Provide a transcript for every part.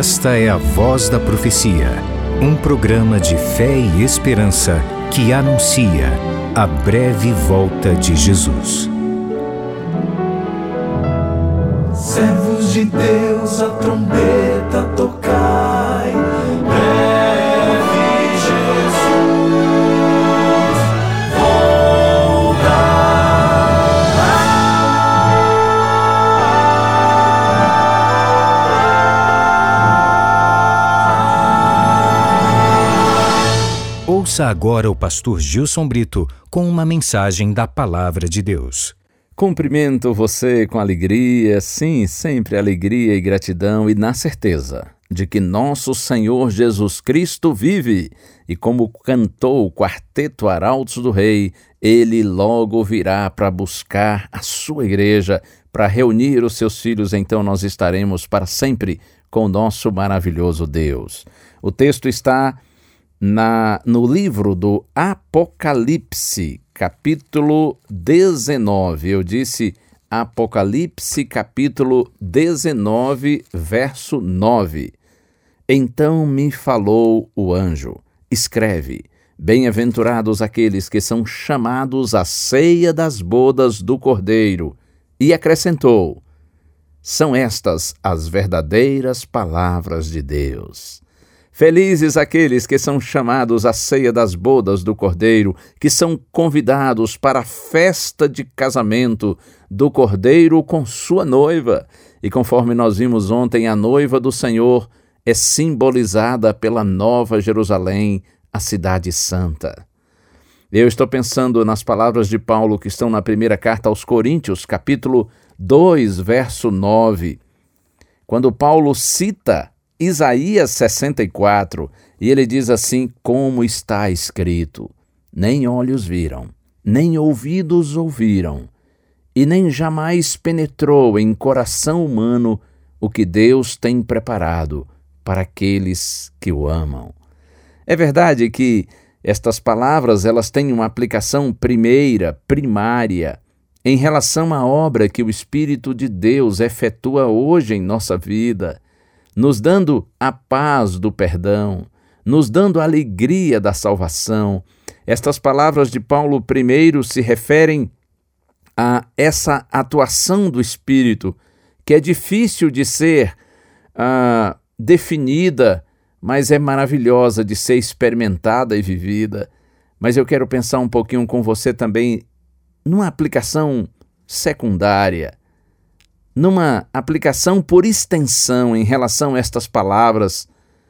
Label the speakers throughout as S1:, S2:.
S1: Esta é a Voz da Profecia, um programa de fé e esperança que anuncia a breve volta de Jesus.
S2: Servos de Deus, a trombeta tocai, breve Jesus
S1: Ouça agora o pastor Gilson Brito com uma mensagem da Palavra de Deus.
S3: Cumprimento você com alegria, sim, sempre alegria e gratidão, e na certeza de que nosso Senhor Jesus Cristo vive, e como cantou o quarteto Arautos do Rei, Ele logo virá para buscar a sua igreja, para reunir os seus filhos, então nós estaremos para sempre com o nosso maravilhoso Deus. O texto está no livro do Apocalipse, capítulo 19. Eu disse Apocalipse, capítulo 19, verso 9. Então me falou o anjo, escreve, bem-aventurados aqueles que são chamados à ceia das bodas do Cordeiro. E acrescentou, são estas as verdadeiras palavras de Deus. Felizes aqueles que são chamados à ceia das bodas do Cordeiro, que são convidados para a festa de casamento do Cordeiro com sua noiva. E conforme nós vimos ontem, a noiva do Senhor é simbolizada pela Nova Jerusalém, a cidade santa. Eu estou pensando nas palavras de Paulo que estão na primeira carta aos Coríntios, capítulo 2, verso 9, quando Paulo cita Isaías 64, e ele diz assim, como está escrito, nem olhos viram, nem ouvidos ouviram, e nem jamais penetrou em coração humano o que Deus tem preparado para aqueles que o amam. É verdade que estas palavras elas têm uma aplicação primária, em relação à obra que o Espírito de Deus efetua hoje em nossa vida, nos dando a paz do perdão, nos dando a alegria da salvação. Estas palavras de Paulo primeiro se referem a essa atuação do Espírito, que é difícil de ser definida, mas é maravilhosa de ser experimentada e vivida. Mas eu quero pensar um pouquinho com você também numa aplicação secundária, numa aplicação por extensão em relação a estas palavras,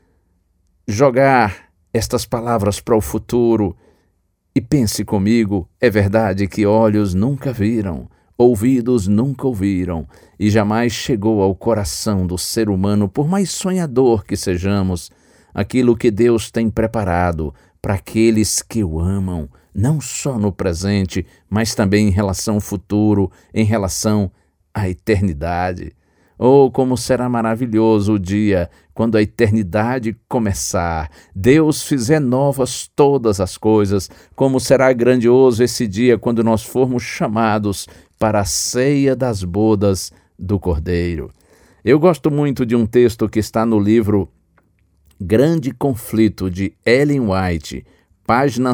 S3: jogar estas palavras para o futuro. E pense comigo, é verdade que olhos nunca viram, ouvidos nunca ouviram, e jamais chegou ao coração do ser humano, por mais sonhador que sejamos, aquilo que Deus tem preparado para aqueles que o amam, não só no presente, mas também em relação ao futuro, em relação a eternidade. Oh, como será maravilhoso o dia quando a eternidade começar, Deus fizer novas todas as coisas, como será grandioso esse dia quando nós formos chamados para a ceia das bodas do Cordeiro. Eu gosto muito de um texto que está no livro Grande Conflito, de Ellen White, página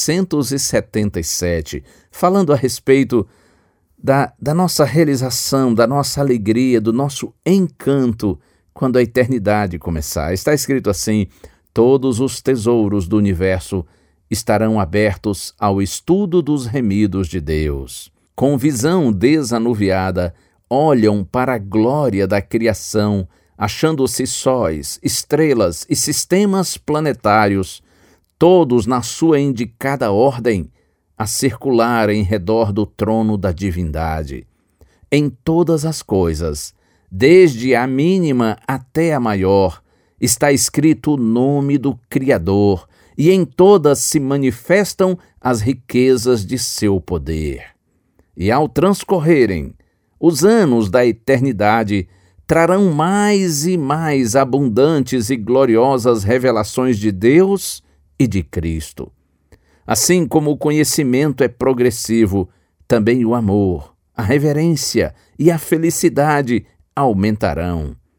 S3: 677, falando a respeito da nossa realização, da nossa alegria, do nosso encanto quando a eternidade começar. Está escrito assim, todos os tesouros do universo estarão abertos ao estudo dos remidos de Deus. Com visão desanuviada, olham para a glória da criação, achando-se sóis, estrelas e sistemas planetários, todos na sua indicada ordem, a circular em redor do trono da divindade. Em todas as coisas, desde a mínima até a maior, está escrito o nome do Criador, e em todas se manifestam as riquezas de seu poder. E ao transcorrerem os anos da eternidade, trarão mais e mais abundantes e gloriosas revelações de Deus e de Cristo. Assim como o conhecimento é progressivo, também o amor, a reverência e a felicidade aumentarão.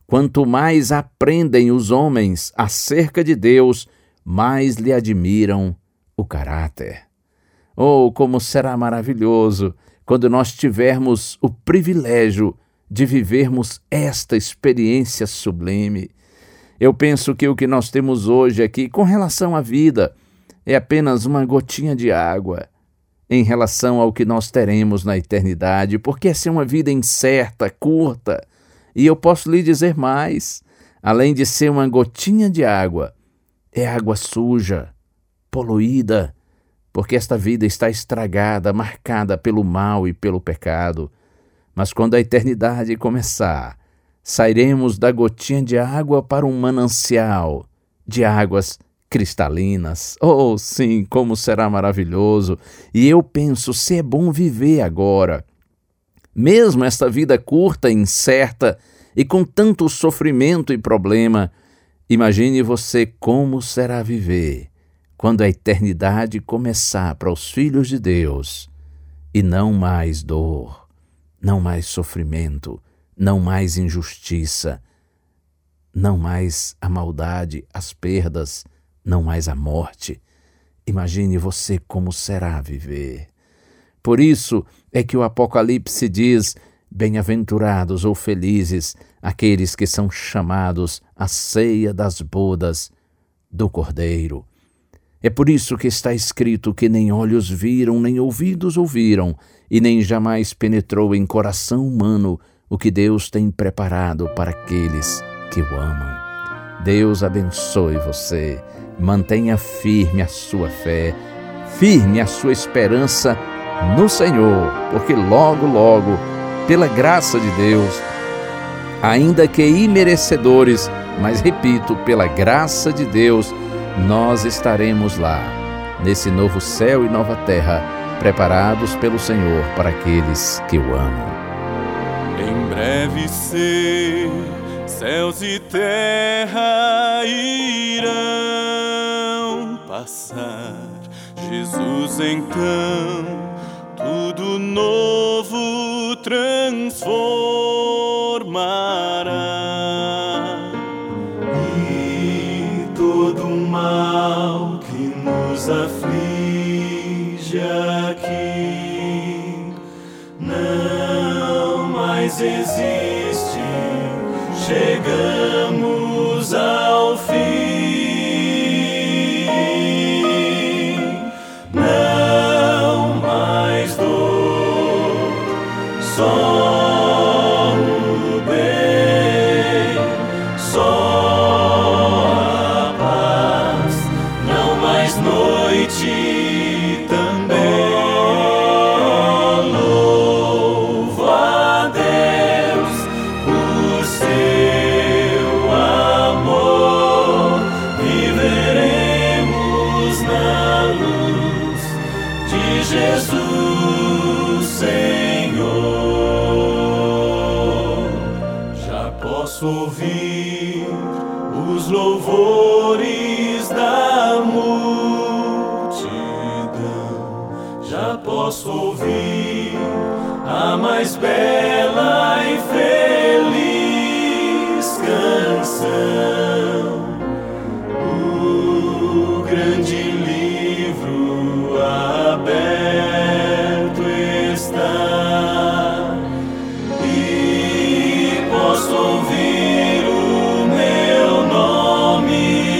S3: Quanto mais aprendem os homens acerca de Deus, mais lhe admiram o caráter. Oh, como será maravilhoso quando nós tivermos o privilégio de vivermos esta experiência sublime. Eu penso que o que nós temos hoje aqui com relação à vida é apenas uma gotinha de água em relação ao que nós teremos na eternidade, porque essa é uma vida incerta, curta, e eu posso lhe dizer mais, além de ser uma gotinha de água, é água suja, poluída, porque esta vida está estragada, marcada pelo mal e pelo pecado. Mas quando a eternidade começar, sairemos da gotinha de água para um manancial de águas cristalinas. Oh, sim, como será maravilhoso! E eu penso, se é bom viver agora, mesmo esta vida curta, incerta e com tanto sofrimento e problema, imagine você como será viver quando a eternidade começar para os filhos de Deus, e não mais dor, não mais sofrimento, não mais injustiça, não mais a maldade, as perdas, não mais a morte. Imagine você como será viver. Por isso é que o Apocalipse diz: bem-aventurados ou felizes aqueles que são chamados à ceia das bodas do Cordeiro. É por isso que está escrito que nem olhos viram, nem ouvidos ouviram, e nem jamais penetrou em coração humano o que Deus tem preparado para aqueles que o amam. Deus abençoe você, mantenha firme a sua fé, firme a sua esperança no Senhor, porque logo, logo, pela graça de Deus, ainda que imerecedores, mas repito, pela graça de Deus, nós estaremos lá, nesse novo céu e nova terra, preparados pelo Senhor para aqueles que o amam.
S2: Em breve céus e terra irão passar. Jesus então tudo novo transformará. E todo o mal que nos aflige aqui não mais existe. Chegamos ao fim. Não mais dor, só o bem, só a paz. Não mais noite também. Louvo a Deus por seu amor. Viveremos na luz de Jesus, Senhor. Já posso ouvir os louvores da multidão. Já posso ouvir a mais bela e feliz canção. O grande livro aberto está, e posso ouvir o meu nome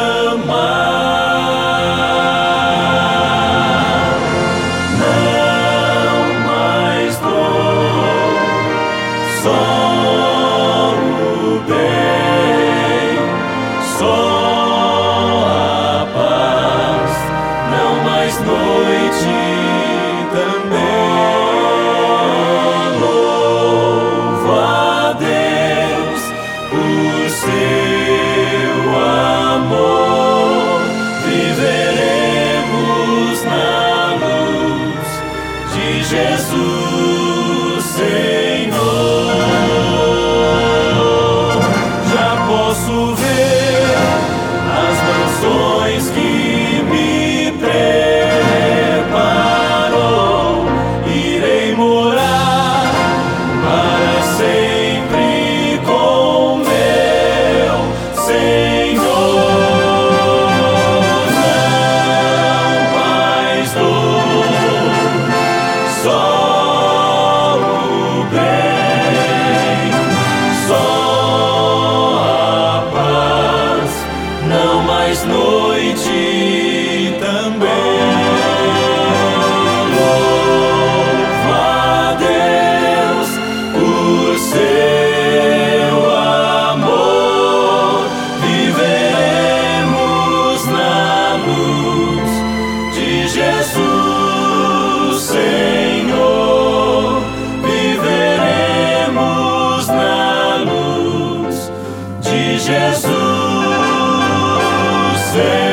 S2: chamar. Não mais dor, só o bem, não mais noite também. Louva a Deus por seu amor, viveremos na luz de Jesus, Senhor, viveremos na luz de Jesus, Senhor.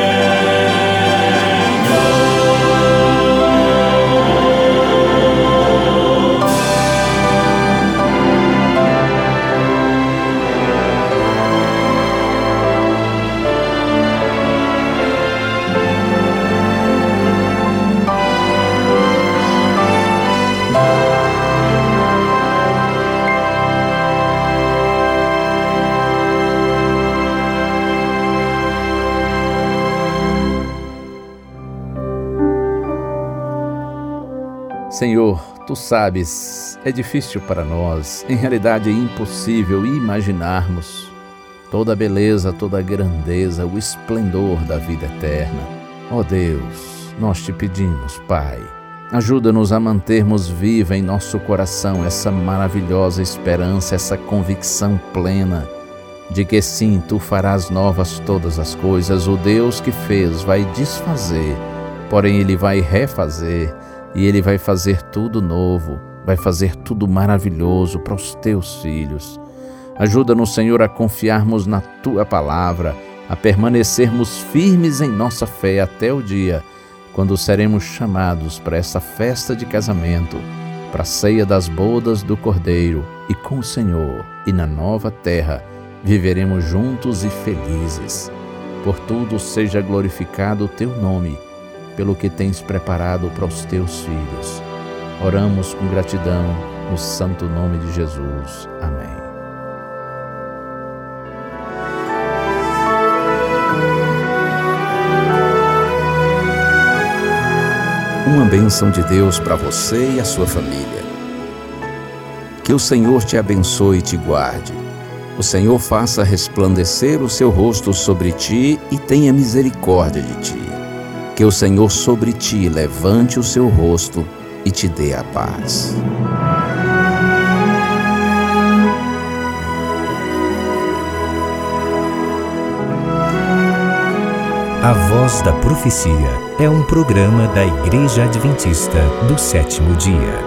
S3: Senhor, Tu sabes, é difícil para nós, em realidade é impossível imaginarmos toda a beleza, toda a grandeza, o esplendor da vida eterna. Ó Deus, nós Te pedimos, Pai, ajuda-nos a mantermos viva em nosso coração essa maravilhosa esperança, essa convicção plena de que sim, Tu farás novas todas as coisas. O Deus que fez vai desfazer, porém Ele vai refazer. E Ele vai fazer tudo novo, vai fazer tudo maravilhoso para os Teus filhos. Ajuda-nos, Senhor, a confiarmos na Tua palavra, a permanecermos firmes em nossa fé até o dia quando seremos chamados para essa festa de casamento, para a ceia das bodas do Cordeiro, e com o Senhor e na nova terra viveremos juntos e felizes. Por tudo seja glorificado o Teu nome, pelo que tens preparado para os Teus filhos. Oramos com gratidão no santo nome de Jesus. Amém. Uma bênção de Deus para você e a sua família. Que o Senhor te abençoe e te guarde. O Senhor faça resplandecer o seu rosto sobre ti e tenha misericórdia de ti. Que o Senhor sobre ti levante o seu rosto e te dê a paz.
S1: A Voz da Profecia é um programa da Igreja Adventista do Sétimo Dia.